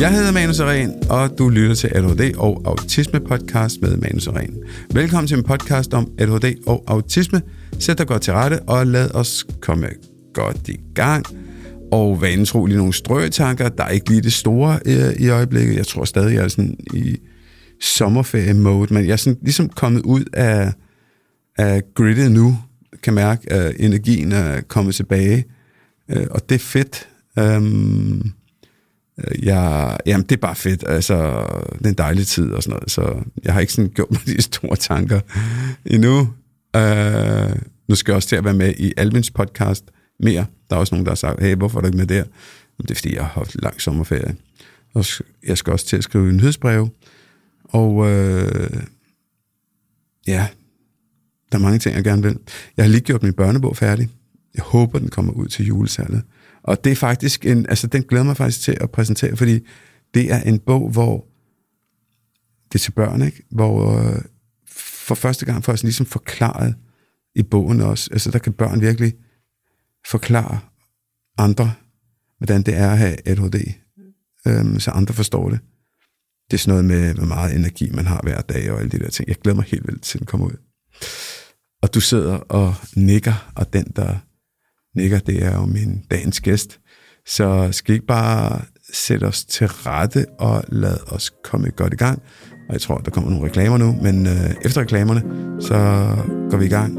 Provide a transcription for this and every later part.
Jeg hedder Manu Sareen, og du lytter til ADHD og Autisme podcast med Manu Sareen. Velkommen til en podcast om ADHD og autisme. Sæt dig godt til rette, og lad os komme godt i gang. Og vanen tro lige nogle strøtanker. Der er ikke lige det store i øjeblikket. Jeg tror stadig, jeg er sådan i sommerferie-mode, men jeg er sådan ligesom kommet ud af griddet nu. Kan mærke, at energien er kommet tilbage, og det er fedt. Jamen, det er bare fedt. Altså, det er en dejlig tid og sådan noget, så jeg har ikke sådan gjort mig de store tanker endnu. Nu skal jeg også til at være med i Albins podcast mere. Der er også nogen, der har sagt, hey, hvorfor er du ikke med der? Det er, fordi jeg har haft lang sommerferie. Og jeg skal også til at skrive nyhedsbreve. Og ja, der er mange ting, jeg gerne vil. Jeg har lige gjort min børnebog færdig. Jeg håber, den kommer ud til julesalget. Og det er faktisk den glæder mig faktisk til at præsentere, fordi det er en bog, hvor det er til børn, ikke? Hvor for første gang får jeg sådan ligesom forklaret i bogen også. Altså der kan børn virkelig forklare andre, hvordan det er at have ADHD, så andre forstår det. Det er sådan noget med, hvor meget energi man har hver dag og alle de der ting. Jeg glæder mig helt vildt til den kommer ud. Og du sidder og nikker, og den, der nikker, det er jo min dagens gæst. Så skal ikke bare sætte os til rette og lade os komme godt i gang. Og jeg tror, der kommer nogle reklamer nu, men efter reklamerne, så går vi i gang.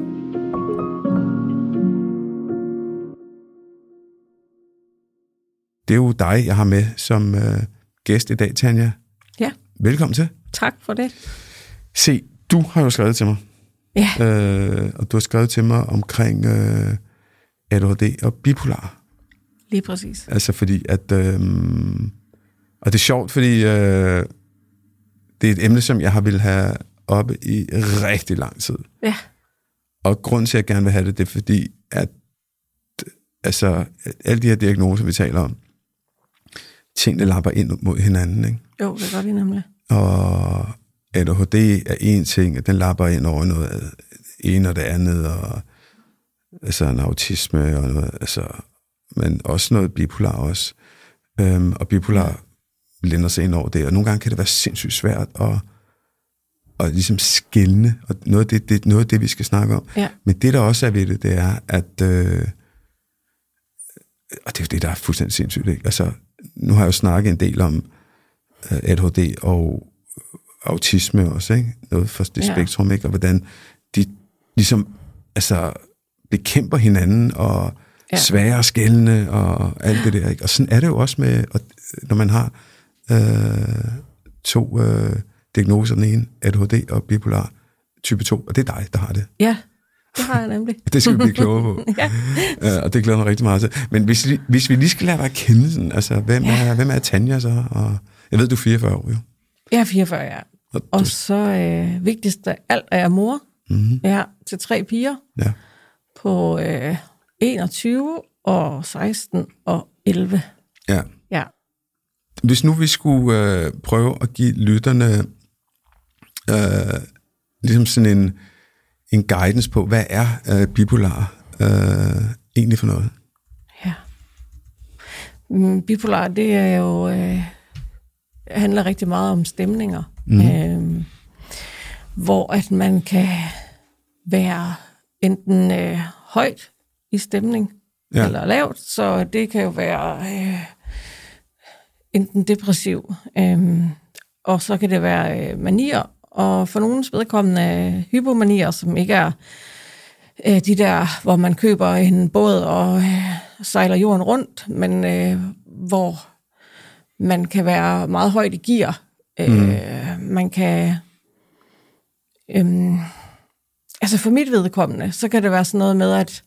Det er jo dig, jeg har med som gæst i dag, Tanja. Ja. Velkommen til. Tak for det. Se, du har jo skrevet til mig. Ja. Og du har skrevet til mig omkring ADHD og bipolar. Lige præcis. Altså fordi at... og det er sjovt, fordi det er et emne, som jeg har ville have oppe i rigtig lang tid. Ja. Og grunden til, at jeg gerne vil have det, det er fordi, at altså, alle de her diagnoser, vi taler om, tingene lapper ind mod hinanden, ikke? Jo, det gør de nemlig. Og ADHD er en ting, at den lapper ind over noget ene og det andet, og altså en autisme og noget, altså, men også noget bipolar også. Og bipolar lænder sig ind over det, og nogle gange kan det være sindssygt svært at ligesom skelne, og noget af det, vi skal snakke om. Ja. Men det, der også er ved det, det er, at og det er jo det, der er fuldstændig sindssygt, ikke? Altså, nu har jeg jo snakket en del om ADHD og autisme også, ikke? Noget for det spektrum, ikke? Og hvordan de ligesom altså bekæmper hinanden og svære og skældende og alt det der, ikke? Og sådan er det jo også med, når man har to diagnoser, den ene ADHD og bipolar type 2, og det er dig, der har det. Ja, det har jeg nemlig. Det skal vi blive klogere på. Og det glæder mig rigtig meget til. Men hvis vi lige skal lade dig kende sådan, altså, hvem er Tanja så? Og jeg ved, du er 44 år, jo. Jeg er 44, ja. Og så vigtigst af alt er jeg mor. Mm-hmm. Jeg har til 3 piger. Ja. På 21 og 16 og 11. Ja. Ja. Hvis nu vi skulle prøve at give lytterne ligesom sådan en guidance på, hvad er bipolar egentlig for noget? Ja. Bipolar, det er jo handler rigtig meget om stemninger. Mm. Hvor at man kan være enten højt i stemning, eller lavt, så det kan jo være enten depressiv, og så kan det være manier, og for nogens vedkommende hypomanier, som ikke er de der, hvor man køber en båd og sejler jorden rundt, men hvor man kan være meget højt i gear. Man kan... altså for mit vedkommende, så kan det være sådan noget med, at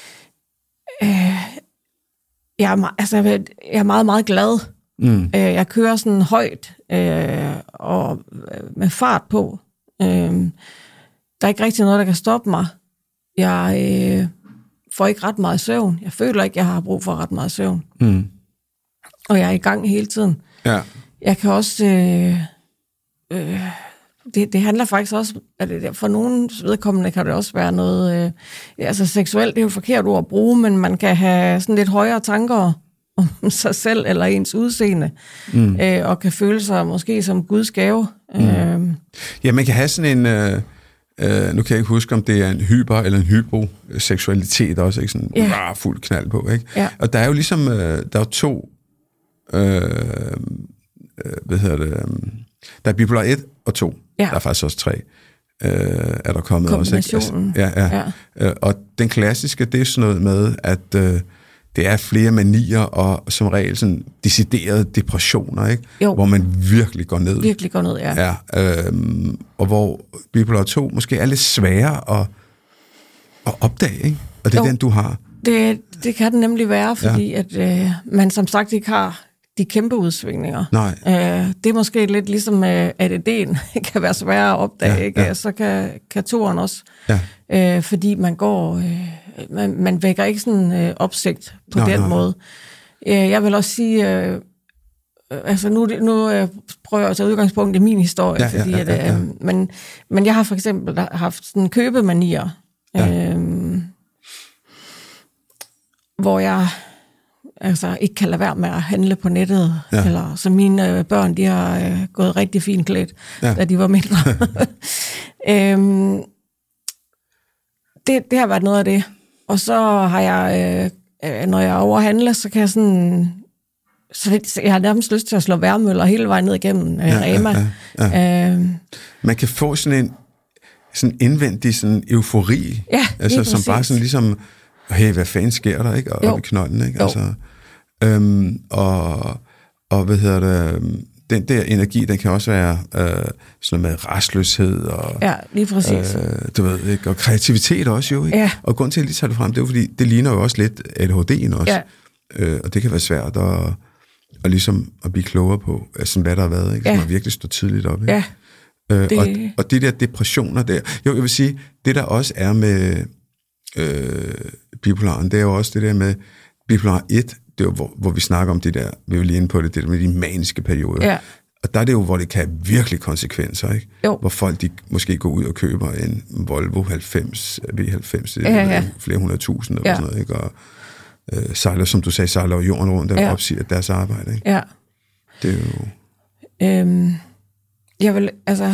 jeg er meget, meget glad. Jeg kører sådan højt og med fart på. Der er ikke rigtig noget, der kan stoppe mig. Jeg får ikke ret meget søvn. Jeg føler ikke, jeg har brug for ret meget søvn. Og jeg er i gang hele tiden. Ja. Jeg kan også... Det handler faktisk også... For nogen vedkommende kan det også være noget... altså seksuelt, det er jo et forkert ord at bruge, men man kan have sådan lidt højere tanker om sig selv eller ens udseende, og kan føle sig måske som Guds gave. Ja, man kan have sådan en, nu kan jeg ikke huske, om det er en hyper eller en hyposeksualitet også, ikke? Sådan fuld knald på, ikke? Ja. Og der er jo ligesom, der er 2, der er bipolar 1 og 2, der er faktisk også 3, er der kommet også, ikke? Altså, og den klassiske, det er sådan noget med, at det er flere manier og som regel sådan deciderede depressioner, ikke? Hvor man virkelig går ned. Virkelig går ned, ja. Og hvor bipolar 2 måske er lidt sværere at opdage, ikke? Og det er den, du har. Det kan den nemlig være, fordi at man som sagt ikke har de kæmpe udsvingninger. Nej. Det er måske lidt ligesom, at ADD'en kan være sværere at opdage, ikke? Ja. Så kan toren også. Ja. Fordi man går... man vækker ikke sådan opsigt på den måde. Jeg vil også sige... altså nu prøver jeg at tage udgangspunkt i min historie, fordi men jeg har for eksempel haft sådan købemanier, hvor jeg altså ikke kan lade være med at handle på nettet, eller så mine børn, de har gået rigtig fint klædt, da de var mindre. Det har været noget af det. Og så har jeg, når jeg overhandler, så kan jeg sådan... Så jeg har nærmest lyst til at slå værmøller hele vejen ned igennem Rema. Man kan få sådan en indvendig sådan eufori, altså, som bare sådan ligesom, hey, hvad fanden sker der, ikke? Og op i knolden, ikke? Altså, og hvad hedder det... Den der energi, den kan også være sådan noget med rastløshed og lige præcis. Du ved, ikke? Og kreativitet også jo, ikke? Ja. Og grund til at lige tage det frem, det er jo fordi, det ligner jo også lidt ADHD'en også. Ja. Og det kan være svært at ligesom at blive klogere på, altså, hvad der har været, ikke? Så man virkelig står tidligt op, ikke? Ja. Og de der depressioner der, jo, jeg vil sige, det der også er med bipolaren, det er jo også det der med bipolar 1, det er jo, hvor vi snakker om det der, vi er jo lige inde på det der med de maniske perioder. Ja. Og der er det jo, hvor det kan have virkelig konsekvenser, ikke? Jo. Hvor folk, de måske går ud og køber en Volvo 90, V90, flere 100.000 eller sådan noget, ikke? Og sejler, som du sagde, sejler jorden rundt og opsiger deres arbejde, ikke? Ja. Det er jo... jeg vil, altså...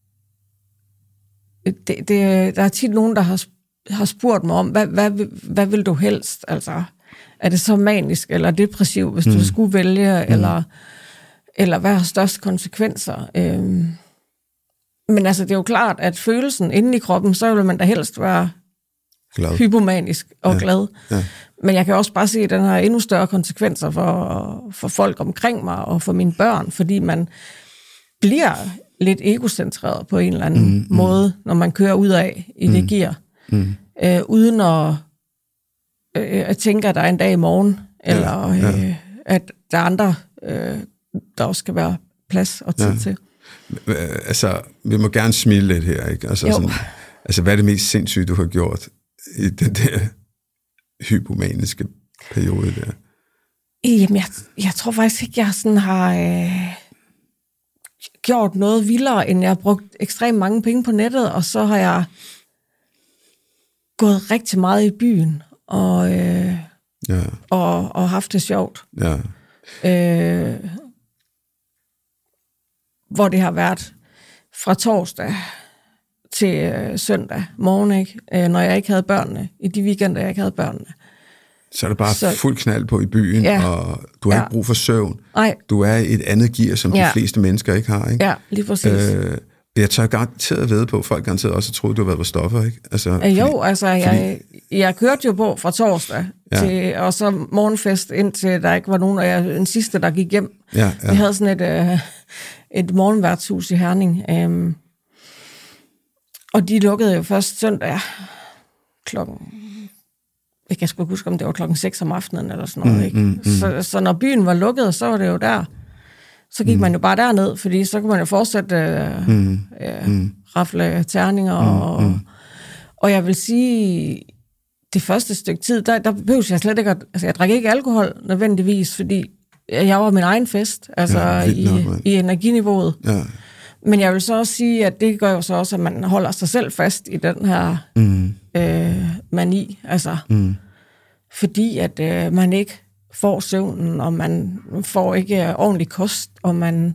der er tit nogen, der har spurgt mig om, hvad vil du helst, altså... Er det så manisk eller depressiv, hvis du skulle vælge, eller hvad har størst konsekvenser? Men altså, det er jo klart, at følelsen inde i kroppen, så vil man da helst være glad. Hypomanisk og glad. Ja. Men jeg kan også bare se, at den har endnu større konsekvenser for folk omkring mig og for mine børn, fordi man bliver lidt egocentreret på en eller anden måde, når man kører ud af i det gear, uden at tænke, at der er en dag i morgen, eller at der er andre, der også skal være plads og tid til. Altså, vi må gerne smile lidt her, ikke? Altså, sådan, altså, hvad er det mest sindssyge, du har gjort i den der hypomaniske periode der? Jamen, jeg tror faktisk ikke, jeg sådan har gjort noget vildere, end jeg har brugt ekstremt mange penge på nettet, og så har jeg gået rigtig meget i byen, og haft det sjovt. Ja. Hvor det har været fra torsdag til søndag morgen, ikke? Når jeg ikke havde børnene, i de weekender, jeg ikke havde børnene. Så er det bare fuld knald på i byen, og du har ikke brug for søvn. Nej. Du er i et andet gear, som de fleste mennesker ikke har, ikke? Ja, lige præcis. Jeg tør garanteret ved på, folk garanteret også troede, du havde været på stoffer, ikke? Altså, jeg kørte jo på fra torsdag, til, og så morgenfest, indtil der ikke var nogen, og jeg den sidste, der gik hjem. Ja. Vi havde sådan et morgenværtshus i Herning, og de lukkede jo først søndag klokken... Jeg kan sgu ikke huske, om det var klokken 6 om aftenen, eller sådan noget, ikke? Så når byen var lukket, så var det jo der. Så gik man jo bare derned, fordi så kunne man jo fortsætte rafle terninger. Og jeg vil sige, det første stykke tid, der behøver jeg slet ikke... Altså, jeg drak ikke alkohol nødvendigvis, fordi jeg var min egen fest, altså i energiniveauet. Ja. Men jeg vil så også sige, at det gør jo så også, at man holder sig selv fast i den her mani. Altså, fordi at man ikke får søvnen, og man får ikke ordentlig kost, og man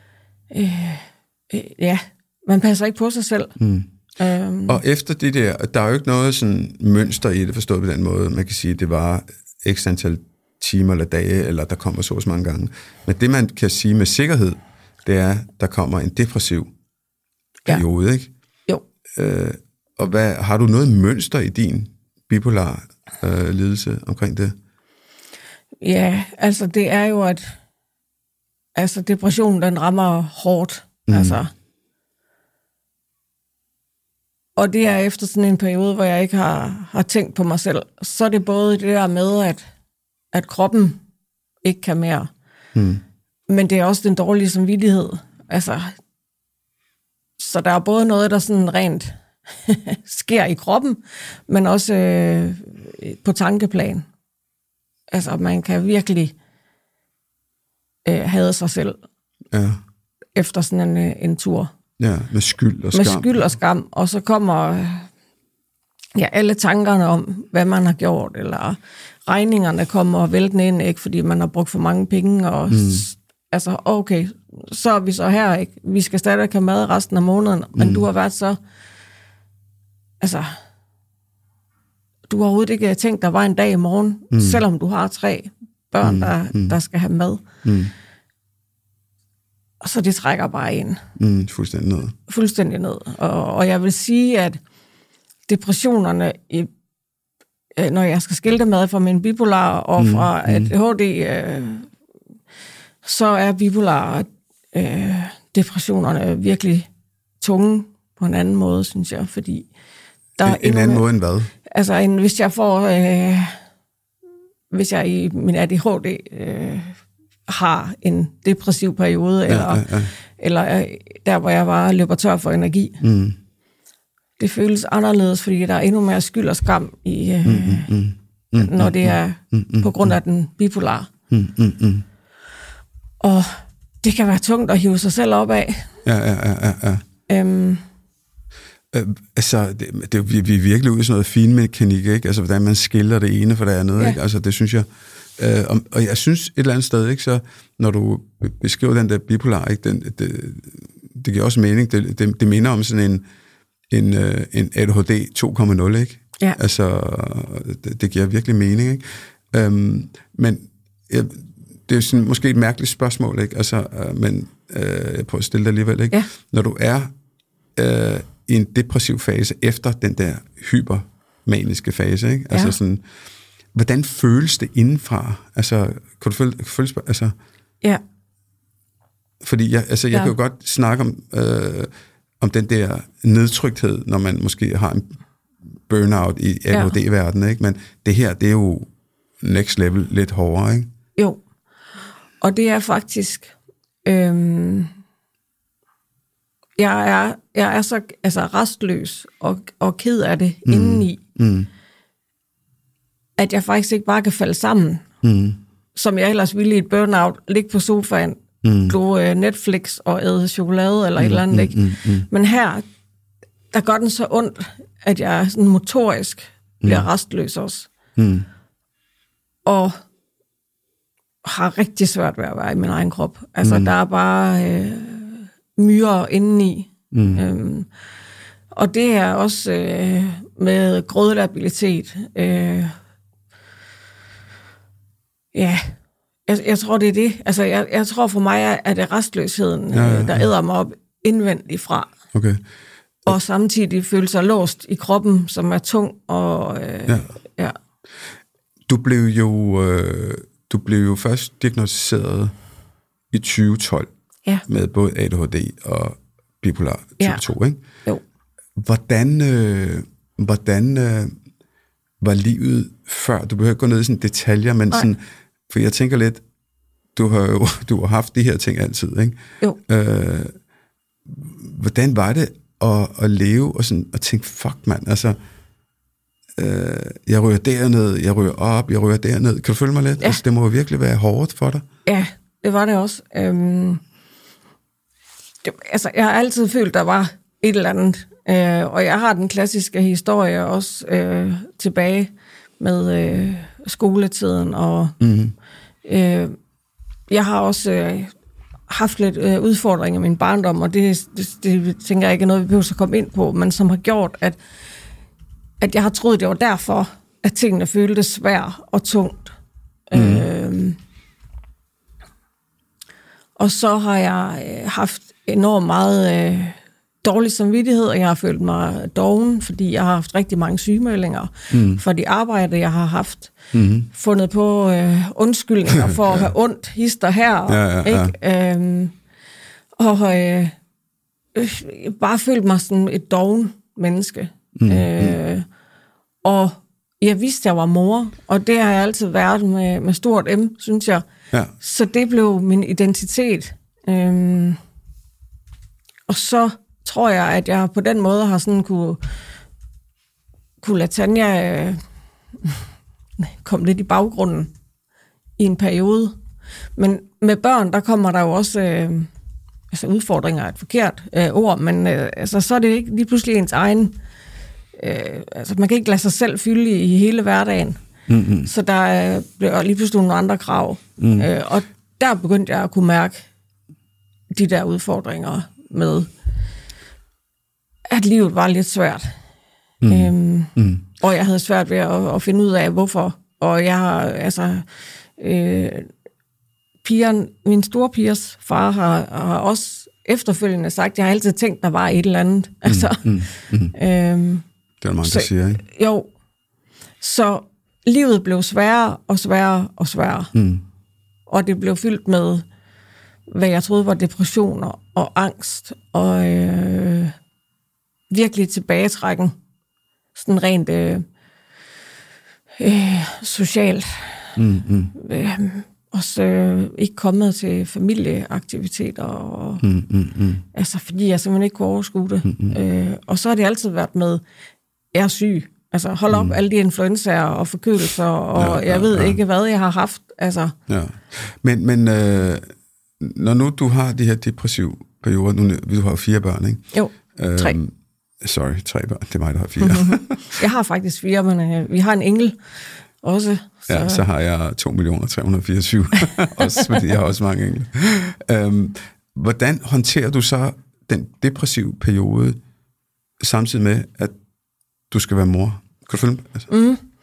man passer ikke på sig selv. Og efter det der er jo ikke noget sådan mønster i det, forstået på den måde. Man kan sige, at det var x antal timer eller dage, eller der kommer så mange gange. Men det, man kan sige med sikkerhed, det er, der kommer en depressiv periode, ikke? Jo. Og har du noget mønster i din bipolar lidelse omkring det? Ja, altså det er jo, at depressionen, den rammer hårdt. Altså. Og det er efter sådan en periode, hvor jeg ikke har tænkt på mig selv. Så er det både det der med, at kroppen ikke kan mere. Men det er også den dårlige samvittighed. Altså, så der er både noget, der sådan rent sker i kroppen, men også på tankeplan. Altså, man kan virkelig hade sig selv efter sådan en tur. Ja, med skyld og skam. Med skyld og skam, og så kommer alle tankerne om, hvad man har gjort, eller regningerne kommer væltende ind, ikke, fordi man har brugt for mange penge, og altså, okay, så er vi så her, ikke? Vi skal stadig have mad resten af måneden, men du har været så, altså, du har overhovedet ikke tænkt, der var en dag i morgen, selvom du har 3 børn, der skal have mad. Og så det trækker bare ind. Fuldstændig ned. Fuldstændig ned. Og jeg vil sige, at depressionerne, når jeg skal skille dem ad fra min bipolar og fra ADHD, så er bipolar depressionerne virkelig tunge på en anden måde, synes jeg, fordi der er en anden måde end hvad? Altså, hvis jeg får, hvis jeg i min ADHD har en depressiv periode, eller der, hvor jeg bare løber tør for energi. Det føles anderledes, fordi der er endnu mere skyld og skam i, når det er på grund af den bipolar. Og det kan være tungt at hive sig selv op af. Altså, vi er virkelig ude i sådan noget finmekanik, ikke? Altså, hvordan man skiller det ene fra det andet, ikke? Altså, det synes jeg. Og jeg synes et eller andet sted, ikke, så når du beskriver den der bipolar, ikke, det giver også mening. Det minder om sådan en ADHD 2.0, ikke? Ja. Altså, det giver virkelig mening, ikke? Men det er sådan måske et mærkeligt spørgsmål, ikke? Altså, men jeg prøver at stille dig alligevel, ikke? Ja. Når du er i en depressiv fase efter den der hypermaniske fase, ikke? Altså sådan, hvordan føles det indenfra? Altså, kan du føle altså... Ja. Fordi jeg kan jo godt snakke om den der nedtrykthed, når man måske har en burnout i ADHD-verdenen, ikke? Men det her, det er jo next level lidt hårdere, ikke? Jo. Og det er faktisk... Jeg er så restløs og ked af det indeni, at jeg faktisk ikke bare kan falde sammen, som jeg ellers ville i et burnout, ligge på sofaen, glo Netflix og æde chokolade eller et eller andet, ikke? Men her, der gør den så ondt, at jeg sådan motorisk bliver restløs også. Og har rigtig svært ved at være i min egen krop. Altså, der er bare myrer indeni. Og det er også med grødelabilitet. Jeg tror, det er det. Altså, jeg tror for mig, at det er restløsheden, der æder mig op indvendigt fra. Okay. Og samtidig føle sig låst i kroppen, som er tung. Og, Du blev jo først diagnosticeret i 2012 med både ADHD og bipolar type 2, ikke? Jo. Hvordan var livet før? Du behøver ikke gå ned i sådan detaljer, men sådan, for jeg tænker lidt, du har haft de her ting altid, ikke? Jo. Hvordan var det at leve og sådan og tænke, fuck mand, altså jeg ryger derned, jeg ryger op, jeg ryger derned. Kan du følge mig lidt? Ja. Altså, det må jo virkelig være hårdt for dig. Ja, det var det også. Jeg har altid følt, der var et eller andet. Og jeg har den klassiske historie også tilbage med skoletiden og Jeg har også haft lidt udfordringer i min barndom, og det tænker jeg ikke er noget, vi behøver at komme ind på, men som har gjort, at jeg har troet, det var derfor, at tingene føltes svært og tungt. Og så har jeg haft enormt meget dårlig samvittighed, og jeg har følt mig doven, fordi jeg har haft rigtig mange sygemeldinger for de arbejde, jeg har haft. Fundet på undskyldninger for at have ondt hister her. Ikke? Og bare følt mig sådan et doven menneske. Og jeg vidste, jeg var mor, og det har jeg altid været med stort M, synes jeg. Ja. Så det blev min identitet. Og så tror jeg, at jeg på den måde har sådan kunne lade Tanja komme lidt i baggrunden i en periode. Men med børn, der kommer der jo også udfordringer, et forkert ord, men så er det ikke lige pludselig ens egen. Man kan ikke lade sig selv fylde i hele hverdagen. Så der bliver lige pludselig nogle andre krav. Og der begyndte jeg at kunne mærke de der udfordringer med, at livet var lidt svært. Og jeg havde svært ved at finde ud af, hvorfor. Og jeg har, min store pigers far har også efterfølgende sagt, jeg har altid tænkt, der var et eller andet. Det er der mange, der siger, ikke? Jo. Så livet blev sværere og sværere og sværere. Og det blev fyldt med, hvad jeg troede var depressioner og angst og virkelig tilbagetrækken. Sådan rent socialt. Også ikke kommet til familieaktiviteter. Og, fordi jeg simpelthen ikke kunne overskue det. Og så har det altid været med, jeg er syg. Altså hold op alle de influenzaer og forkølelser, og jeg ved ikke, hvad jeg har haft. Altså. Ja. Men når nu du har de her depressive perioder, nu du har 4 børn, ikke? Jo, 3. 3 børn, det er mig, der har 4. Jeg har faktisk 4, men vi har en engel også. Så. Ja, så har jeg 2.324.000, også fordi jeg har også mange engle. Hvordan håndterer du så den depressive periode, samtidig med, at du skal være mor? Kan du følge mig? Altså.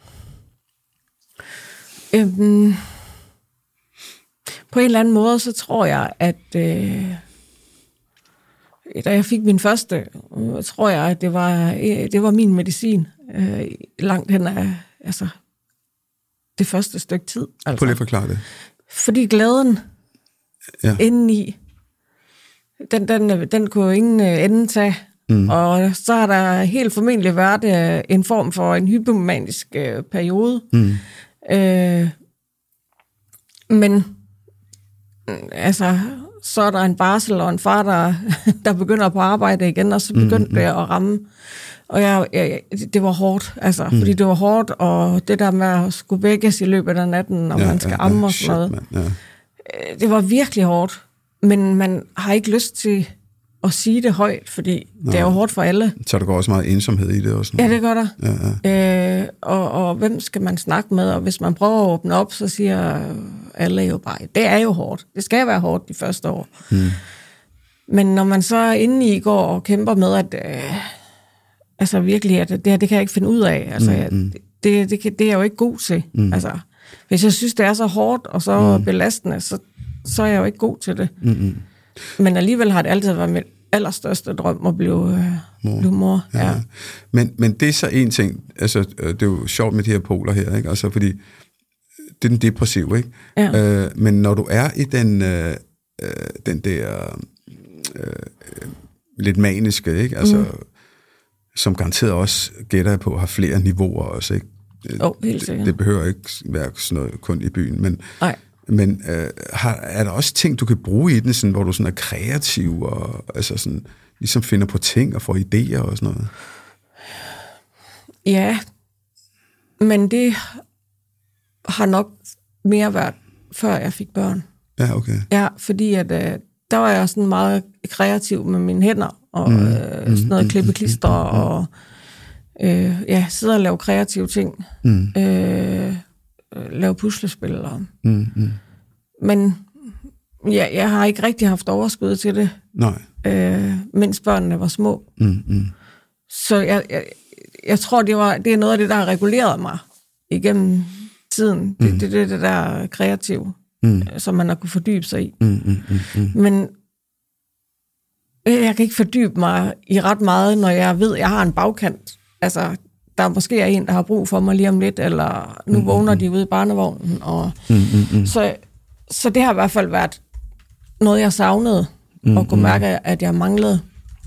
På en eller anden måde, så tror jeg, at da jeg fik min første, tror jeg, at det var min medicin langt hen af det første stykke tid. Altså. Prøv lige at forklare det. Fordi glæden indeni, den kunne ingen ende tage. Og så har der helt formentlig været en form for en hypomanisk periode. Men så er der en barsel og en far, der begynder på arbejde igen, og så begyndte det at ramme. Og det var hårdt, fordi det var hårdt, og det der med at skulle vækkes i løbet af natten, og man skal amme og sådan noget. Det var virkelig hårdt, men man har ikke lyst til at sige det højt, fordi det er jo hårdt for alle. Så der går også meget ensomhed i det og sådan noget. Ja, det gør der. Og hvem skal man snakke med? Og hvis man prøver at åbne op, så siger alle jo bare, det er jo hårdt. Det skal være hårdt de første år. Men når man så indeni går og kæmper med, at virkelig, at det her, det kan jeg ikke finde ud af. Det er jeg jo ikke god til. Hvis jeg synes, det er så hårdt og så belastende, så er jeg jo ikke god til det. Men alligevel har det altid været mit allerstørste drøm at blive mor. Ja. Men det er så en ting, det er jo sjovt med de her poler her, ikke? Fordi det er den depressive, ikke? Ja. Men når du er i den der lidt maniske, ikke? Som garanteret også, gætter jeg på, har flere niveauer også, ikke? Helt sikkert. Det behøver ikke være sådan noget kun i byen, men... Nej. Men er der også ting, du kan bruge i den, sådan, hvor du sådan er kreativ og sådan, ligesom finder på ting og får idéer og sådan noget? Ja, men det har nok mere været, før jeg fik børn. Ja, okay. Ja, fordi at, der var jeg sådan meget kreativ med mine hænder og sådan noget klippeklister og sidde og lave kreative ting. Lave puslespil. Men jeg har ikke rigtig haft overskud til det, mens børnene var små. Så jeg tror, det er noget af det, der har reguleret mig igennem tiden. Det er det der kreative, som man har kunne fordybe sig i. Men jeg kan ikke fordybe mig i ret meget, når jeg ved, at jeg har en bagkant. Altså, der måske er en, der har brug for mig lige om lidt, eller nu vågner de ude i barnevognen. Og så det har i hvert fald været noget, jeg savnede, og kunne mærke, at jeg manglede.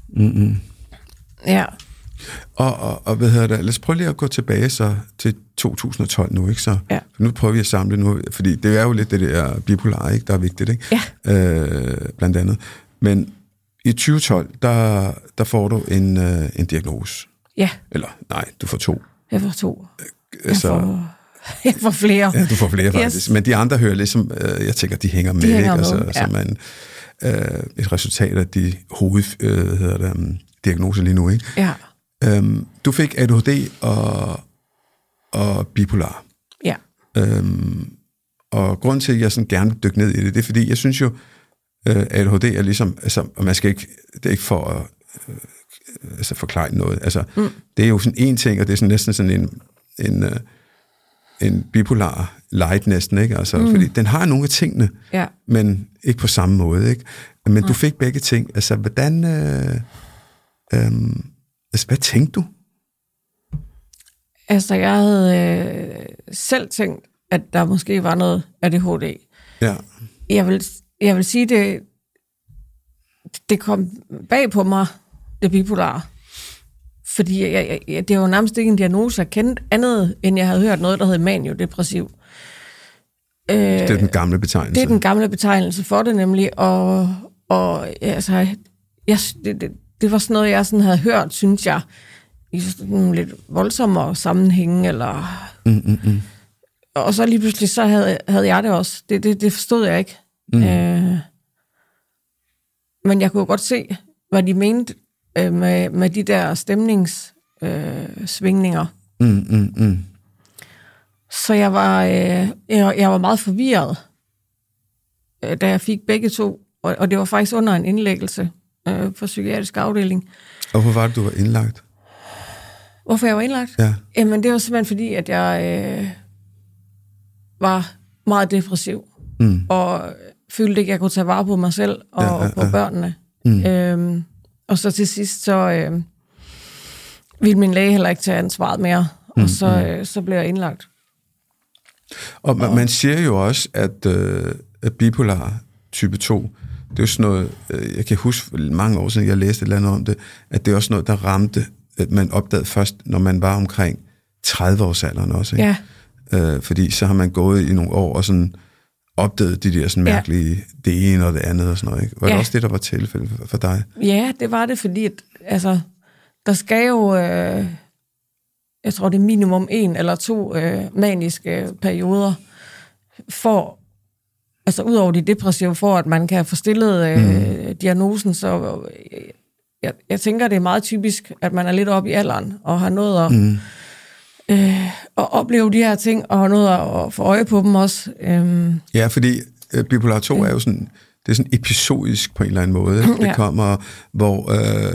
Ja. Og hvad hedder det? Lad os prøve lige at gå tilbage så til 2012 nu, ikke så? Ja. Nu prøver vi at samle nu, fordi det er jo lidt det der bipolar, ikke, der er vigtigt, ikke? Ja. Blandt andet. Men i 2012, der får du en diagnose. Ja. Eller nej, du får 2. Jeg får 2. Jeg får flere. Ja, du får flere faktisk. Yes. Men de andre hører ligesom, jeg tænker, de hænger med, ikke? Altså, ja. Som et resultat af de diagnoser lige nu, ikke? Ja. Du fik ADHD og bipolar. Ja. Og grunden til, at jeg sådan gerne vil dykke ned i det, det er, fordi jeg synes jo, ADHD er ligesom, altså, og man skal ikke, det er ikke for at forklare noget. Altså, det er jo sådan en ting, og det er sådan næsten sådan en bipolar light næsten, ikke? Altså, fordi den har nogle af tingene, men ikke på samme måde, ikke? Men du fik begge ting. Altså, hvordan... hvad tænkte du? Altså, jeg havde selv tænkt, at der måske var noget ADHD. Ja. Jeg vil sige, det kom bag på mig, det bipolare. Fordi det var jo nærmest ikke en diagnose, jeg kendte andet, end jeg havde hørt noget, der hed maniodepressiv. Det er den gamle betegnelse. Det er den gamle betegnelse for det nemlig, og altså, det var sådan noget, jeg sådan havde hørt, synes jeg, i sådan lidt voldsommere sammenhænge, eller... Og så lige pludselig, så havde jeg det også. Det forstod jeg ikke. Men jeg kunne godt se, hvad de mente med de der stemningssvingninger. Så jeg var meget forvirret, da jeg fik begge 2. Og det var faktisk under en indlæggelse på psykiatrisk afdeling. Og hvorfor var det, du var indlagt? Hvorfor jeg var indlagt? Ja. Jamen, det var simpelthen fordi, at jeg var meget depressiv. Og følte ikke, at jeg kunne tage vare på mig selv og på børnene. Og så til sidst, så ville min læge heller ikke tage ansvaret mere. Og så blev jeg indlagt. Og man siger jo også, at bipolar type 2, det er jo sådan noget, jeg kan huske mange år siden, jeg læste et eller andet om det, at det er også noget, der ramte, at man opdagede først, når man var omkring 30-årsalderen også. Ikke? Ja. Fordi så har man gået i nogle år og sådan opdaget de der sådan mærkelige, det ene og det andet og sådan noget. Ikke? Var det også det, der var tilfældet for dig? Ja, det var det, fordi at, altså, der skal jo, jeg tror det er minimum 1 eller 2 maniske perioder for, altså ud over de depressive, for at man kan få stillet diagnosen, så jeg tænker, det er meget typisk, at man er lidt oppe i alderen, og har nået at opleve de her ting, og har nået at få øje på dem også. Ja, fordi bipolar 2 er jo sådan, det er sådan episodisk på en eller anden måde. Ikke? Det kommer, hvor,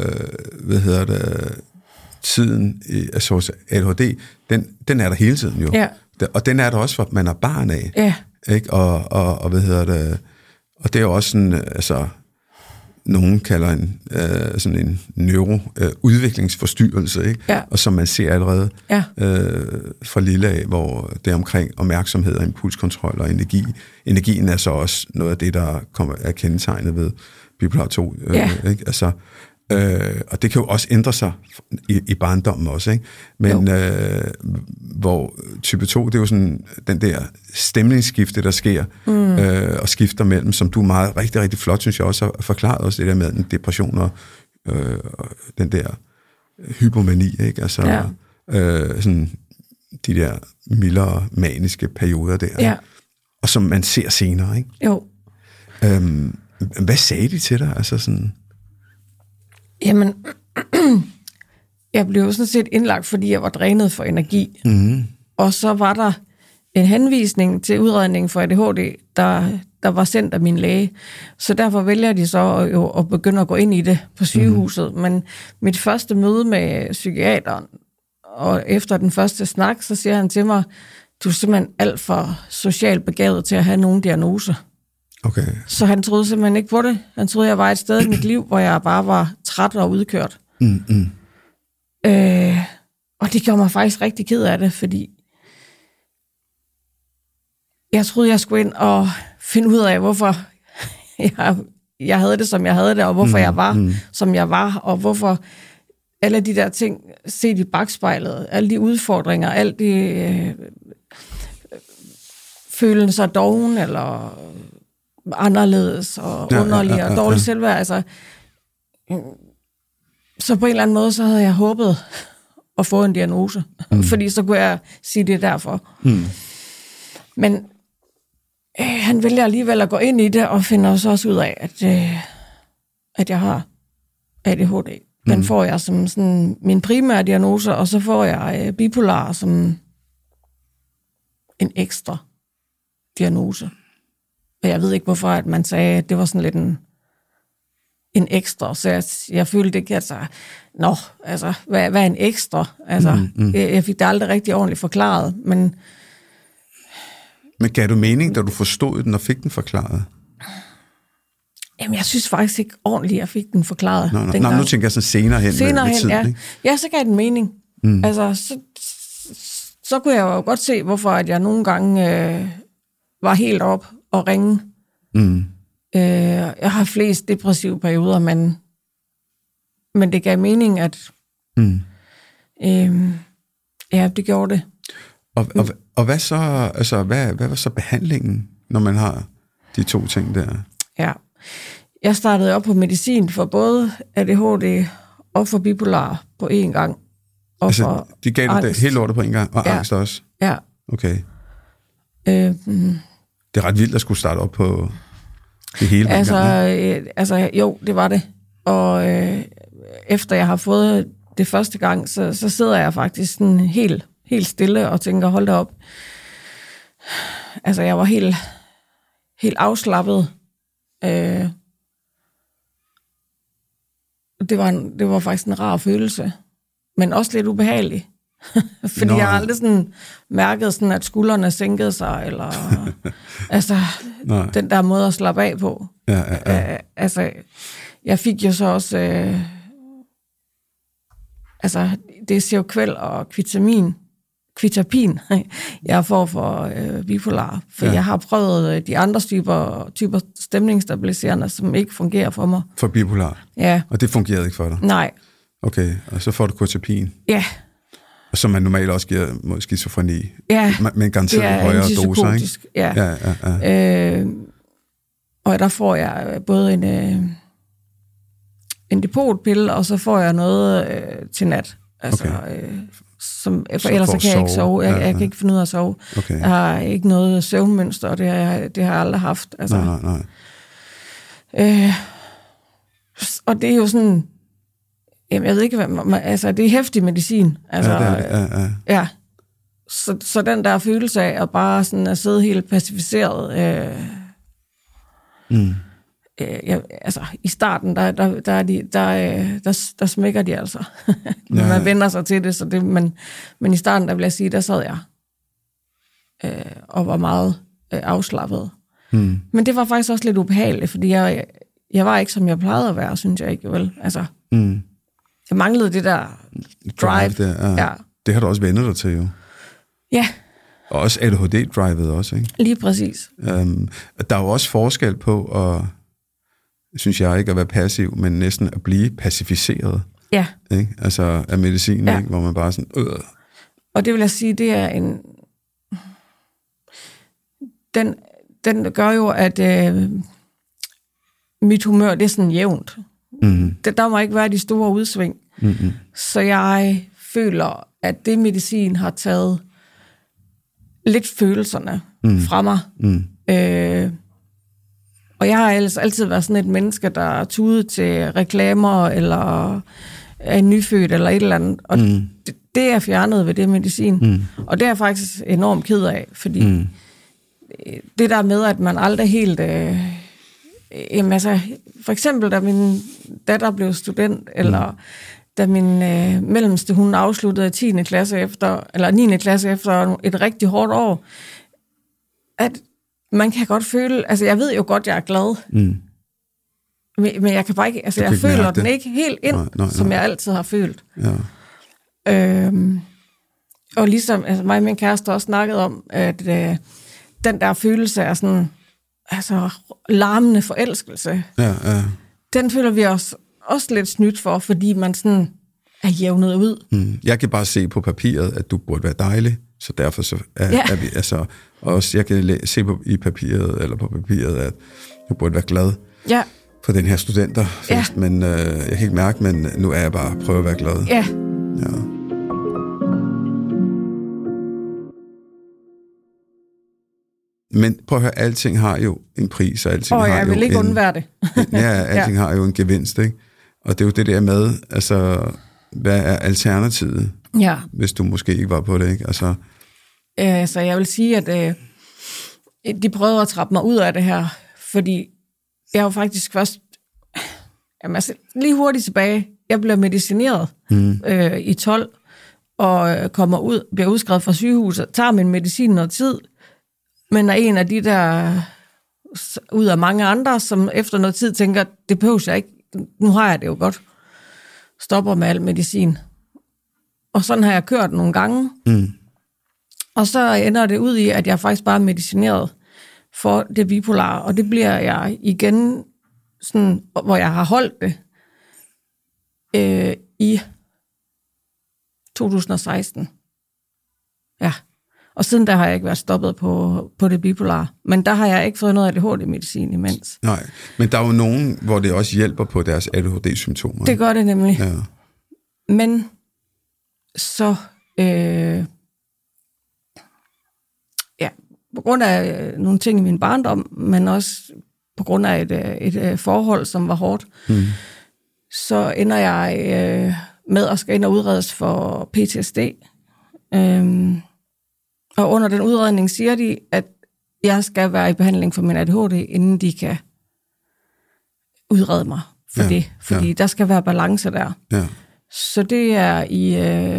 tiden, altså ADHD, den er der hele tiden jo. Ja. Og den er der også, hvor man er barn af. Ja. Ikke? Og og det er jo også sådan, altså, nogen kalder sådan en neuroudviklingsforstyrrelse, ikke? Ja. Og som man ser allerede fra lille af, hvor det er omkring opmærksomhed og impulskontrol og energi. Energien er så også noget af det, der er kendetegnet ved bipolar 2. Ikke? Altså, og det kan jo også ændre sig i barndommen også, ikke? Men hvor type 2, det er jo sådan den der stemningsskifte, der sker, og skifter mellem, som du meget rigtig, rigtig flot, synes jeg også, har forklaret os, det der med en depression og den der hypomani, ikke? Altså, sådan de der mildere maniske perioder der, og som man ser senere, ikke? Jo. Hvad sagde de til dig? Altså sådan... Jamen, jeg blev jo sådan set indlagt, fordi jeg var drænet for energi. Og så var der en henvisning til udredning for ADHD, der var sendt af min læge. Så derfor vælger de så jo at begynde at gå ind i det på sygehuset. Men mit første møde med psykiateren, og efter den første snak, så siger han til mig, du er simpelthen alt for socialt begavet til at have nogen diagnose. Okay. Så han troede simpelthen ikke på det. Han troede, jeg var et sted i mit liv, hvor jeg bare var træt og udkørt. Og det gjorde mig faktisk rigtig ked af det, fordi jeg troede, jeg skulle ind og finde ud af, hvorfor jeg havde det, som jeg havde det, og hvorfor jeg var, som jeg var, og hvorfor alle de der ting set i bagspejlet, alle de udfordringer, alle de følelser doven, eller anderledes, og underlig, og dårlig selvværd. Altså, så på en eller anden måde, så havde jeg håbet at få en diagnose, fordi så kunne jeg sige det derfor. Men han vælger alligevel at gå ind i det, og finder så også ud af, at jeg har ADHD. Den får jeg som sådan min primære diagnose, og så får jeg bipolar som en ekstra diagnose. Og jeg ved ikke, hvorfor at man sagde, at det var sådan lidt en ekstra. Så jeg følte ikke, at hvad er en ekstra? Altså, jeg fik det aldrig rigtig ordentligt forklaret, men gav du mening, da du forstod den og fik den forklaret? Jamen, jeg synes faktisk ikke ordentligt, at jeg fik den forklaret. Nå, nu tænker jeg sådan senere hen. Senere med tiden, ja. Ikke? Ja, så gav den mening. Altså, så kunne jeg jo godt se, hvorfor at jeg nogle gange var helt op og ringe. Jeg har flest depressive perioder, men det gav mening, at ja, det gjorde det. Og hvad så, altså, hvad var så behandlingen, når man har de to ting der? Ja, jeg startede op på medicin for både ADHD og for bipolar på én gang. Og altså, for de gav dig det helt lortet på en gang, og angst også? Ja. Okay. Det er ret vildt at skulle starte op på det hele. Altså, jo, det var det. Og efter jeg har fået det første gang, så sidder jeg faktisk sådan helt stille og tænker, hold da op. Altså, jeg var helt afslappet. Det var faktisk en rar følelse, men også lidt ubehagelig. Fordi jeg har aldrig sådan mærket, sådan, at skuldrene sænkede sig, eller altså, den der måde at slappe af på. Ja. Altså, jeg fik jo så også altså, det er Seroquel og Quetiapin, jeg får for bipolar, for jeg har prøvet de andre typer stemningsstabiliserende, som ikke fungerer for mig. For bipolar? Ja. Og det fungerede ikke for dig? Nej. Okay, og så får du Quetiapin? Ja. Som man normalt også giver mod skizofreni. Ja. Men garanteret højere doser, ikke? Ja. Og der får jeg både en depotpille, og så får jeg noget til nat. Altså, for ellers så kan jeg ikke sove. Jeg kan ikke finde ud af at sove. Okay. Jeg har ikke noget søvnmønster, og det har jeg aldrig haft. Altså. Nej. Og det er jo sådan, jamen, jeg ved ikke, altså det er heftig medicin. Altså, ja. Så den der følelse af at bare sådan at sidde helt pacificeret, altså i starten, der smækker de altså. Man vender sig til det, så det, men i starten, der vil jeg sige, der sad jeg og var meget afslappet. Men det var faktisk også lidt ubehageligt, fordi jeg var ikke, som jeg plejede at være, synes jeg ikke, vel? Altså, jeg manglede det der drive. Ja. Det har du også vendt dig til, jo. Ja. Og også ADHD-drivet også, ikke? Lige præcis. Der er jo også forskel på at, synes jeg, ikke at være passiv, men næsten at blive pacificeret. Ja. Ikke? Altså af medicin, ikke? Hvor man bare sådan... Og det vil jeg sige, det er en... Den gør jo, at mit humør, det er sådan jævnt. Der må ikke være de store udsving. Så jeg føler, at det medicin har taget lidt følelserne fra mig. Og jeg har ellers altid været sådan et menneske, der er tudet til reklamer, eller er nyfødt, eller et eller andet. Og det er fjernet ved det medicin. Og det er jeg faktisk enormt ked af, fordi det der med, at man aldrig helt... jamen altså, for eksempel, da min datter blev student, eller da min mellemste, hun afsluttede 10. klasse efter, eller 9. klasse efter et rigtig hårdt år, at man kan godt føle... Altså, jeg ved jo godt, jeg er glad. Men jeg kan bare ikke... Altså, jeg føler den ikke helt ind, som jeg altid har følt. Ja. Og ligesom altså, mig og min kæreste også snakket om, at den der følelse af sådan... Altså, larmende forelskelse. Ja. Den føler vi os også lidt snydt for, fordi man sådan er jævnet ud. Jeg kan bare se på papiret, at du burde være dejlig, så derfor så er vi... Altså, også jeg kan se i papiret, eller på papiret, at du burde være glad. Ja. For den her studenterfest, men jeg kan ikke mærke, men nu er jeg bare prøve at være glad. Ja. Men prøv at høre, alting har jo en pris, og alting har jo jeg vil ikke undvære det. Alting har jo en gevinst, ikke? Og det er jo det der med, altså, hvad er alternativet, hvis du måske ikke var på det, ikke? Altså. Så jeg vil sige, at de prøvede at trappe mig ud af det her, fordi jeg var faktisk først lige hurtigt tilbage. Jeg blev medicineret i 12, og kommer ud, bliver udskrevet fra sygehuset, tager min medicin noget tid, men er en af de der, ud af mange andre, som efter noget tid tænker, det behøver jeg ikke, nu har jeg det jo godt. Stopper med al medicin. Og sådan har jeg kørt nogle gange. Og så ender det ud i, at jeg faktisk bare er medicineret for det bipolare, og det bliver jeg igen, sådan, hvor jeg har holdt det i 2016. Ja. Og siden der har jeg ikke været stoppet på det bipolare. Men der har jeg ikke fået noget ADHD-medicin imens. Nej, men der er jo nogen, hvor det også hjælper på deres ADHD-symptomer. Det gør det nemlig. Ja. Men så... på grund af nogle ting i min barndom, men også på grund af et forhold, som var hårdt, så ender jeg med at skal ind og udredes for PTSD. Og under den udredning siger de, at jeg skal være i behandling for min ADHD, inden de kan udrede mig for det. Fordi der skal være balance der. Ja. Så det er i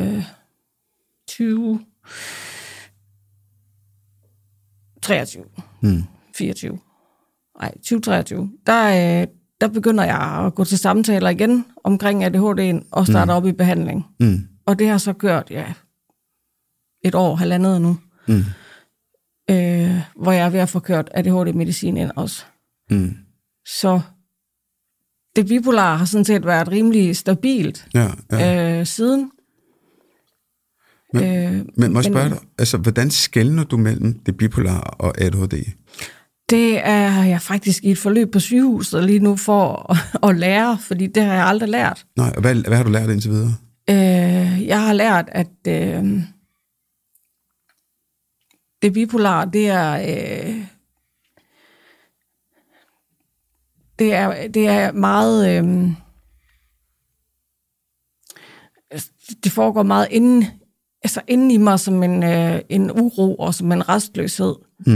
2023. Der begynder jeg at gå til samtaler igen omkring ADHD'en og starte op i behandling. Og det har så gjort, et år, halvandet nu. Hvor jeg er ved at få kørt ADHD-medicin ind også. Så det bipolare har sådan set været rimelig stabilt siden. Men må jeg spørge dig, altså, hvordan skelner du mellem det bipolare og ADHD? Det er jeg faktisk i et forløb på sygehuset lige nu for at lære, fordi det har jeg aldrig lært. Nej, og hvad har du lært indtil videre? Jeg har lært, at det bipolare, det er meget... det foregår meget inden i mig som en uro og som en restløshed.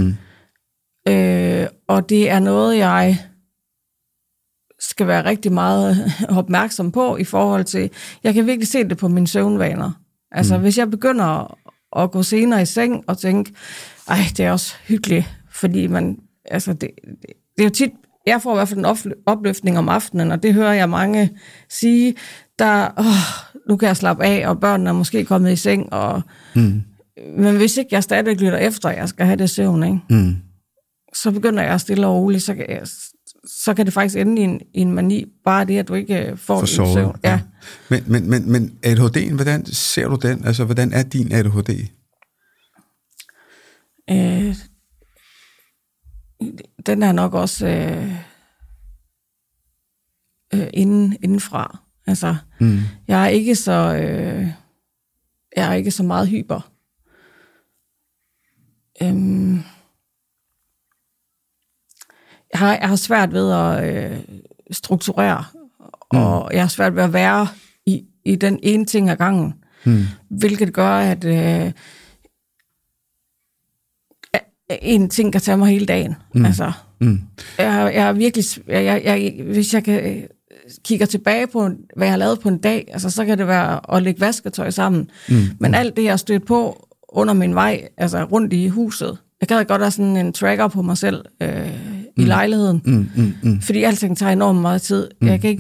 Og det er noget, jeg skal være rigtig meget opmærksom på i forhold til... Jeg kan virkelig se det på mine søvnvaner. Altså, hvis jeg begynder at gå senere i seng og tænke, det er også hyggeligt, fordi man... Altså, det er jo tit... Jeg får i hvert fald en opløftning om aftenen, og det hører jeg mange sige, nu kan jeg slappe af, og børnene er måske kommet i seng, og... Men hvis ikke jeg stadig lytter efter, jeg skal have det søvn, ikke? Så begynder jeg stille og roligt, så kan det faktisk ende i en mani, bare det, at du ikke får din søvn. Ja. Men ADHD'en, hvordan ser du den? Altså, hvordan er din ADHD? Den er nok også indenfra. Altså, jeg er ikke så meget hyper. Jeg har svært ved at strukturere, og jeg har svært ved at være i den ene ting ad gangen, hvilket gør, en ting kan tage mig hele dagen. Altså, jeg er virkelig... hvis jeg kan kigger tilbage på, hvad jeg har lavet på en dag, altså, så kan det være at lægge vasketøj sammen. Men alt det, jeg har stødt på under min vej, altså rundt i huset, jeg kan godt have sådan en tracker på mig selv i lejligheden. Fordi alting tager enormt meget tid. Jeg kan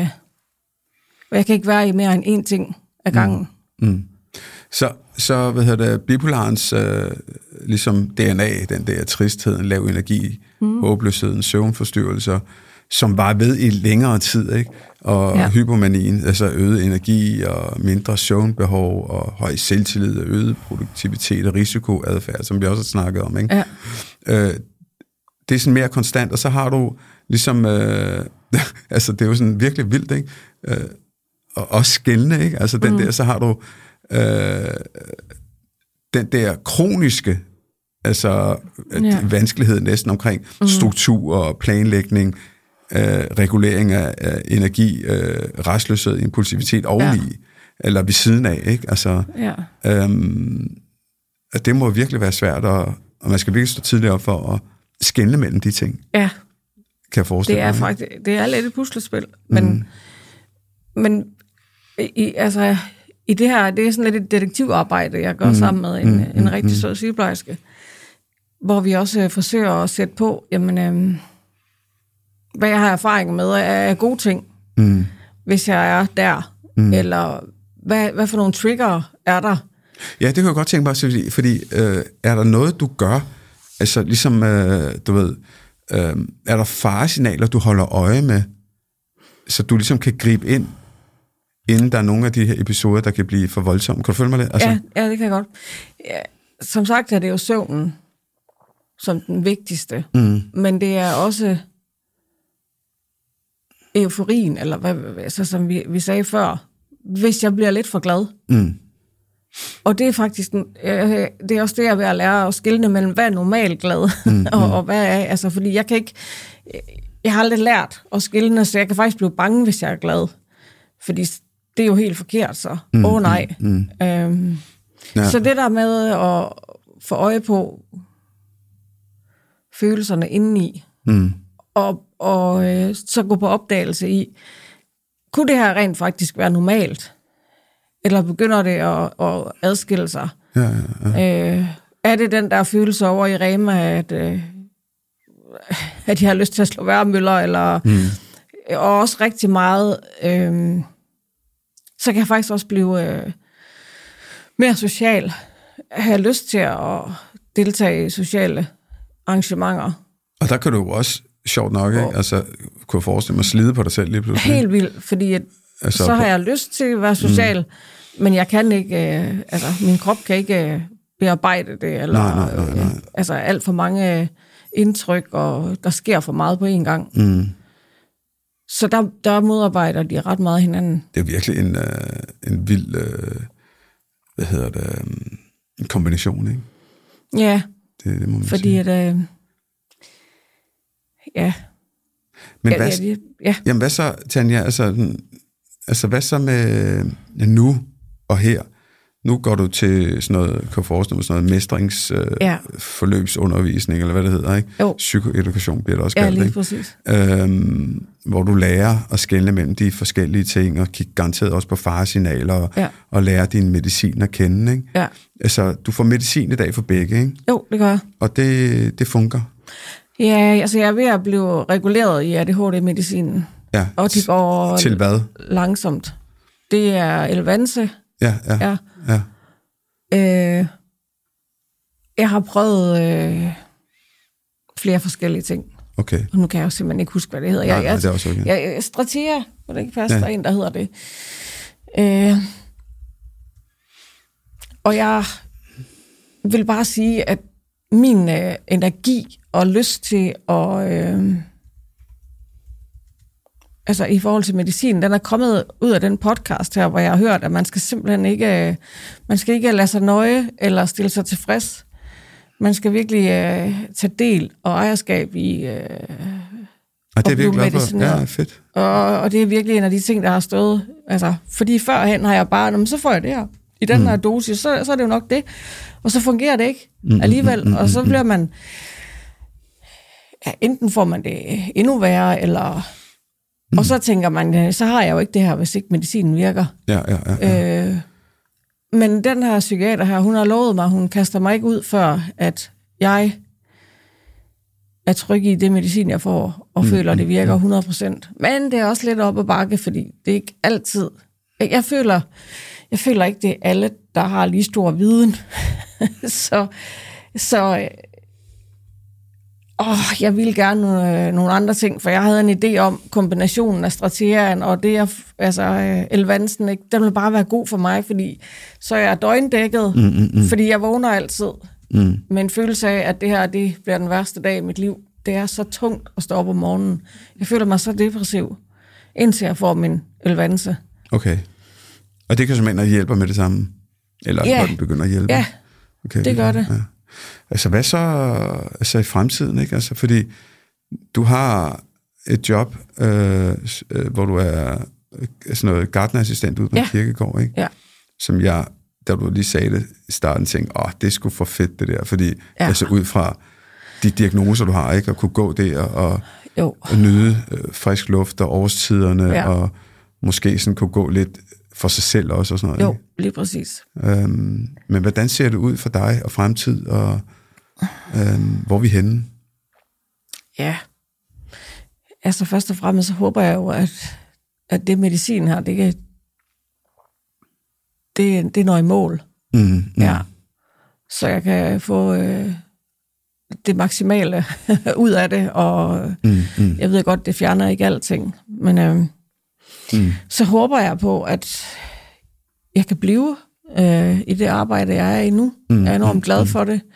ikke være i mere end én ting ad gangen. Så hvad hedder det, bipolarens ligesom DNA, den der tristheden, lav energi, håbløsheden, søvnforstyrrelser, som var ved i længere tid, ikke? Og hypomanien, altså øget energi og mindre søvnbehov og høj selvtillid og øget produktivitet og risikoadfærd, som vi også har snakket om, ikke? Ja. Det er sådan mere konstant, og så har du ligesom, altså det er jo sådan virkelig vildt, ikke? Og også skældende, ikke? Altså den der, så har du den der kroniske, altså vanskelighed næsten omkring struktur og planlægning, regulering af energi, restløshed, impulsivitet oveni, eller ved siden af, ikke? Altså, det må virkelig være svært, og man skal virkelig stå tidligt op for at skelne mellem de ting. Ja. Kan jeg forestille mig. Faktisk, det er lidt et puslespil, men i det her, det er sådan lidt et detektivarbejde, jeg gør sammen med en rigtig sød sygeplejerske, hvor vi også forsøger at sætte på, jamen, hvad jeg har erfaring med, er gode ting, hvis jeg er der, eller hvad for nogle trigger er der? Ja, det kan jeg godt tænke mig, fordi er der noget, du gør, altså ligesom, du ved, er der faresignaler, du holder øje med, så du ligesom kan gribe ind, inden der er nogle af de her episoder, der kan blive for voldsomme. Kan du følge mig lidt? Altså... Ja, det kan jeg godt. Ja, som sagt er det jo søvnen som den vigtigste, men det er også euforien, eller altså, som vi sagde før, hvis jeg bliver lidt for glad. Og det er faktisk, det er også det, jeg er ved at lære at skelne mellem, hvad er normalt glad, og hvad er, altså, fordi jeg har aldrig lært at skelne, så jeg kan faktisk blive bange, hvis jeg er glad. Fordi det er jo helt forkert, så. Nej. Så det der med at få øje på følelserne indeni, og så gå på opdagelse i, kunne det her rent faktisk være normalt? Eller begynder det at adskille sig? Er det den der følelse over i Rema, at jeg har lyst til at slå værmøller, eller og også rigtig meget, så kan jeg faktisk også blive mere social, have lyst til at deltage i sociale arrangementer. Og der kan du jo også, sjovt nok, ikke? Altså, kunne forestille mig at slide på dig selv lige pludselig. Helt vildt, fordi så har jeg lyst til at være social, men jeg kan ikke, altså min krop kan ikke bearbejde det, eller nej. Altså alt for mange indtryk, og der sker for meget på en gang. Så der modarbejder de ret meget hinanden. Det er virkelig en vild, en kombination, ikke? Ja, det må man fordi sige. At, Men jamen hvad så, Tanja, altså hvad så med nu og her? Nu går du til sådan noget, kan jeg forestille mig, sådan noget mestringsforløbsundervisning, eller hvad det hedder, ikke? Jo. Psykoedukation bliver det også kaldt, lige ikke? Præcis. Hvor du lærer at skelne mellem de forskellige ting, og kigge garanteret også på faresignaler, og lære din medicin at kende, ikke? Ja. Altså, du får medicin i dag for begge, ikke? Jo, det gør jeg. Og det fungerer? Ja, altså jeg er ved at blive reguleret i ADHD-medicinen. Ja, og det går til hvad? Langsomt. Det er Elvanse. Ja. Jeg har prøvet flere forskellige ting. Okay. Og nu kan jeg jo simpelthen ikke huske, hvad det hedder. Nej, det er også okay. Strategia, hvor det ikke passer, der er en, der hedder det. Og jeg vil bare sige, at min energi og lyst til at... altså i forhold til medicin, den er kommet ud af den podcast her, hvor jeg har hørt, at man skal simpelthen ikke, lade sig nøje eller stille sig tilfreds. Man skal virkelig tage del og ejerskab i og det er virkelig glad for. Ja, fedt. Og det er virkelig en af de ting, der har stået, altså, fordi førhen har jeg bare, så får jeg det her. i den her dosis, så er det jo nok det. Og så fungerer det ikke alligevel, og så bliver man, enten får man det endnu værre, eller, og så tænker man, så har jeg jo ikke det her, hvis ikke medicinen virker. Ja. Men den her psykiater her, hun har lovet mig, hun kaster mig ikke ud, før at jeg er tryg i det medicin, jeg får, og føler, at det virker 100%. Men det er også lidt op ad bakke, fordi det er ikke altid. Jeg føler ikke, det er alle, der har lige stor viden. så jeg ville gerne nogle andre ting, for jeg havde en idé om kombinationen af Strateaen og det, Elvansen, ikke? Den ville bare være god for mig, fordi så er jeg døgndækket, fordi jeg vågner altid med en følelse af, at det her det bliver den værste dag i mit liv. Det er så tungt at stå op om morgenen. Jeg føler mig så depressiv, indtil jeg får min Elvanse. Okay. Og det kan simpelthen hjælpe med det samme? Eller når den begynder at hjælpe? Ja, okay, det gør det. Ja. Altså, hvad så i fremtiden, ikke? Altså, fordi du har et job, hvor du er sådan noget gartnerassistent ude på en kirkegård, ikke? Ja. Som jeg, da du lige sagde det i starten, tænkte, det er sgu for fedt det der, fordi altså ud fra de diagnoser, du har, ikke? At kunne gå der og nyde frisk luft og årstiderne, og måske sådan kunne gå lidt for sig selv også og sådan noget. Jo, lige præcis. Men hvordan ser det ud for dig og fremtid, og hvor er vi henne? Ja, altså først og fremmest så håber jeg jo, at det medicin her, det når i mål. Ja. Så jeg kan få det maksimale ud af det, og jeg ved godt, det fjerner ikke alting, men så håber jeg på, at jeg kan blive i det arbejde, jeg er i nu. Jeg er enormt glad for det.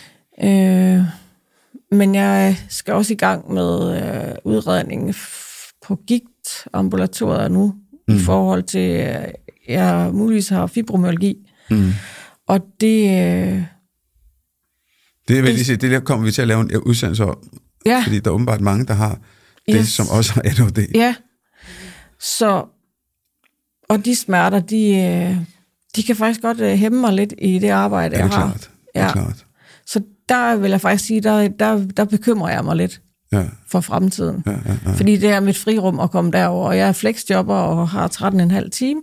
Men jeg skal også i gang med udredningen på gigtambulatoriet nu, i forhold til, jeg muligvis har fibromyalgi. Og det... Det vil jeg sige, det kommer vi til at lave en udsendelse om, fordi der er åbenbart mange, der har det, som også har ADHD. Ja. Så, og de smerter, de kan faktisk godt hæmme mig lidt i det arbejde, jeg har. Det er klart. Så der vil jeg faktisk sige, der bekymrer jeg mig lidt for fremtiden. Ja. Fordi det er mit frirum at komme derover, og jeg er flexjobber og har 13,5 time.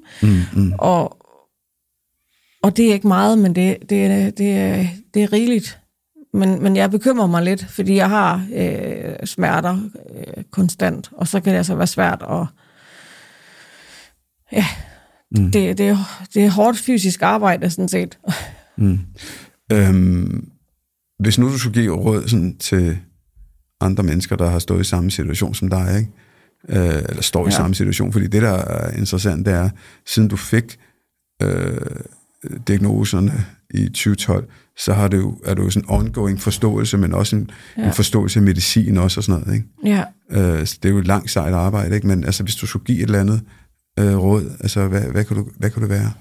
Og det er ikke meget, men det er rigeligt. Men jeg bekymrer mig lidt, fordi jeg har smerter konstant, og så kan det altså være svært at... Ja, det er hårdt fysisk arbejde, sådan set. Hvis nu du skulle give råd sådan, til andre mennesker, der har stået i samme situation som dig, ikke? Eller står i samme situation, fordi det, der er interessant, det er, siden du fik diagnoserne i 2012, så er du jo sådan en ongoing forståelse, men også en forståelse af medicin også og sådan noget, ikke? Ja. Så det er jo et langt sejt arbejde, ikke? Men altså, hvis du skulle give et eller andet råd, altså, hvad kunne det være?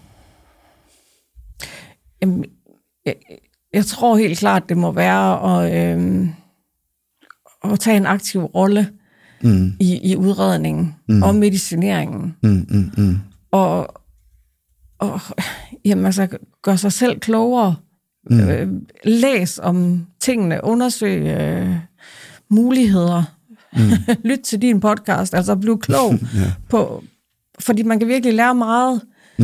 Jeg tror helt klart, det må være at tage en aktiv rolle i udredningen og medicineringen. Og jamen, altså, gør sig selv klogere. Læs om tingene, undersøg muligheder. Lyt til din podcast, altså bliv klog på, fordi man kan virkelig lære meget,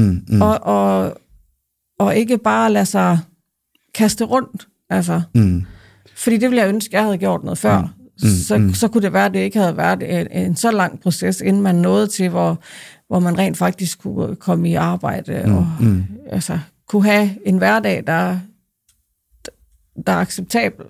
og ikke bare lade sig kaste rundt, altså. Fordi det ville jeg ønske, jeg havde gjort noget før. Så kunne det være, at det ikke havde været en så lang proces, inden man nåede til, hvor man rent faktisk kunne komme i arbejde, og altså, kunne have en hverdag, der er acceptabel.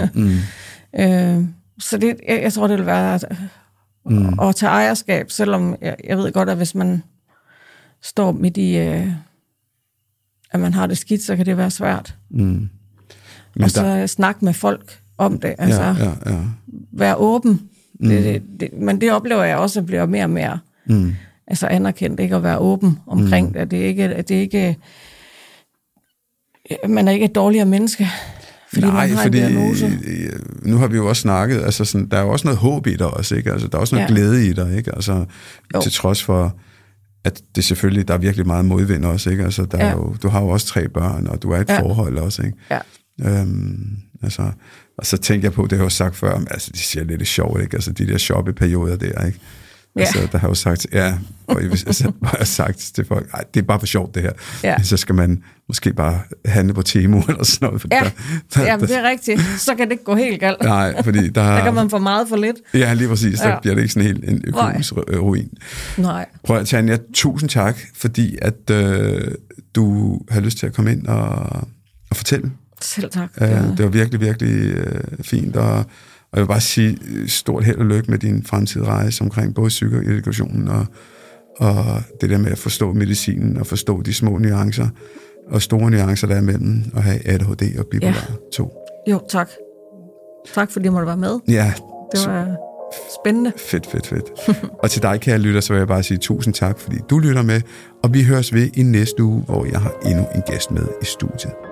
Så det, jeg tror, det vil være at tage ejerskab, selvom jeg ved godt, at hvis man står midt i, at man har det skidt, så kan det være svært. Og så snakke med folk om det, altså være åben. Men det oplever jeg også, at bliver mere og mere altså anerkendt, ikke at være åben omkring det. Det er ikke man er ikke et dårligere menneske, fordi man har en diagnose. Nu har vi jo også snakket, altså sådan, der er jo også noget håb i dig også, ikke? Altså, der er også noget glæde i dig, ikke? Altså, til trods for at det selvfølgelig, der er virkelig meget modvind også, ikke? Altså, der er jo, du har jo også 3 børn, og du er et forhold også, ikke? Ja. Altså, og så tænker jeg på, det har jeg jo sagt før, altså, de siger lidt sjovt, ikke? Altså, de der shoppeperioder der, ikke? Ja. Altså, der har jo sagt, og jeg har sagt til folk, det er bare for sjovt det her. Ja. Så skal man måske bare handle på Temu eller sådan noget. Jamen, det er rigtigt. Så kan det ikke gå helt galt. Nej, fordi der kan man få meget for lidt. Ja, lige præcis. Så bliver det ikke sådan helt en økonomisk ruin. Nej. Prøv at Tanja, tusind tak, fordi at du har lyst til at komme ind og fortælle. Selv tak. Det var virkelig, virkelig fint, og jeg vil bare sige stort held og lykke med din fremtidige rejse omkring både psykoedukationen og det der med at forstå medicinen og forstå de små nuancer og store nuancer, der er mellem at have ADHD og bipolar 2. Jo, tak. Tak, fordi du måtte være med. Ja. Det var spændende. Fedt. Og til dig, kære lytter, så vil jeg bare sige tusind tak, fordi du lytter med, og vi høres ved i næste uge, hvor jeg har endnu en gæst med i studiet.